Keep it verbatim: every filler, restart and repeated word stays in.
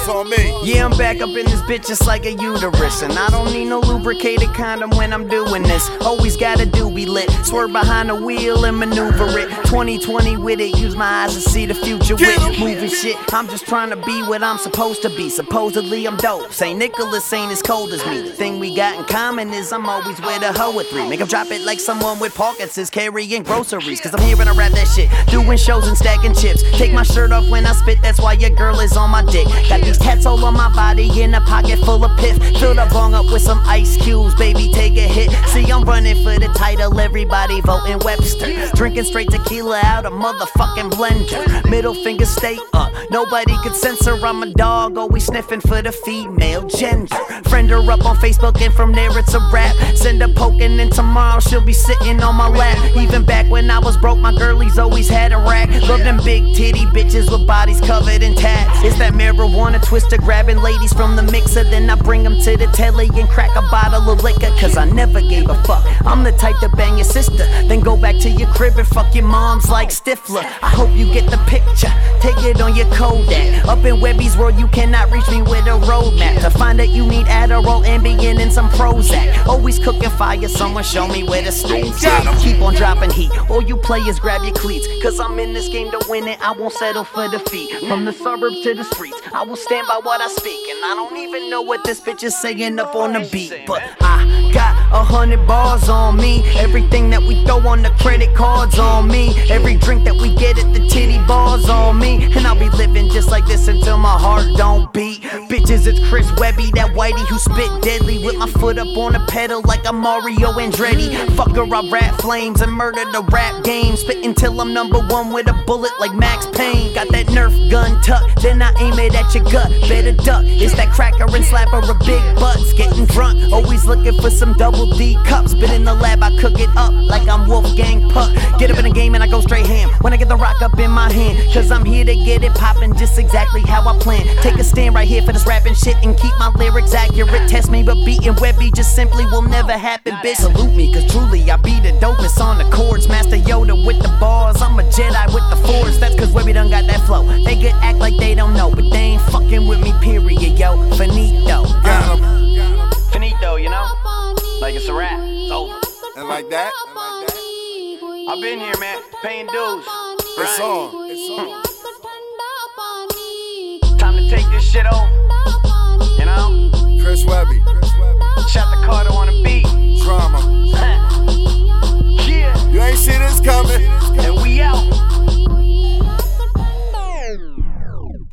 on me. Yeah, I'm back up in this bitch just like a uterus, and I don't need no lubricated condom when I'm doing this. Always gotta do be lit, swerve behind the wheel and maneuver it. twenty twenty with it, use my eyes to see the future with moving shit. I'm just trying to be what I'm supposed to be. Supposedly I'm dope. Saint Nicholas ain't as cold as me. The thing we got in common is I'm always with a hoe with three. Make 'em drop it like someone with pockets is carrying groceries. Cause I'm here and I rap that shit, doing shows and stacking chips. Take my shirt off when I spit, that's why your girl is on my dick. Got these tats all on my body in a pocket full of piff. Fill the bong up with some ice cubes, baby, take a hit. See, I'm running for the title, everybody voting Webster. Drinking straight tequila out a motherfucking blender. Middle finger stay up, nobody could censor. I'm a dog, always sniffing for the female gender. Friend her up on Facebook and from there it's a rap. Send her poking and tomorrow she'll be sitting on my lap. Even back when I was broke, my girlies always had a rack. Love them big titty bitches with bodies covered in tats. It's that marijuana twister, grabbing ladies from the mixer. Then I bring them to the telly and crack a bottle of liquor. Cause I never gave a fuck, I'm the type to bang your sister, then go back to your crib and fuck your moms like Stifler. I hope you get the picture, take it on your Kodak. Up in Webby's world you cannot reach me with a roadmap. To find out you need Adderall, Ambien and some Prozac. Always cooking fire, someone show me where the stove's at. Keep on dropping heat, all you players grab your cleats. Cause I'm in this game to win it, I won't settle for defeat. From the suburbs to the streets, I will stand by what I speak. And I don't even know what this bitch is saying up on the beat, but I got a hundred bars on me. Everything that we throw on the credit cards on me. Every drink that we get at the titty bars on me. And I'll be living just like this until my heart don't beat. Bitches, it's Chris Webby, that whitey who spit deadly. With my foot up on the pedal like I'm Mario Andretti. Fuck her, I rap flames and murder the rap game. Spit until I'm number one with a bullet like Max Payne. Got that Nerf gun tucked, then I aim it at your gut. Better duck, it's that cracker and slapper of big butts. Getting drunk, always looking for some double D cups. Been in the lab, I cook it up like I'm Wolfgang Puck. Get up in the game and I go straight ham when I get the rock up in my hand. Cause I'm here to get it poppin' just exactly how I plan. Take a stand right here for this rapping shit and keep my lyrics accurate. Test me, but beating Webby just simply will never happen, bitch. Salute me, cause truly I be the dopest on the chords. Master Yoda with the bars, I'm a Jedi with the Force. That's cause Webby done got that flow. They could act like they don't know, but they ain't fucking with me, period, yo. Finito. Uh, finito, you know? Like it's a rap, it's over. And like that, and like that. I've been here, man, paying dues. It's on, it's on. Time to take this shit over, you know? Chris Webby.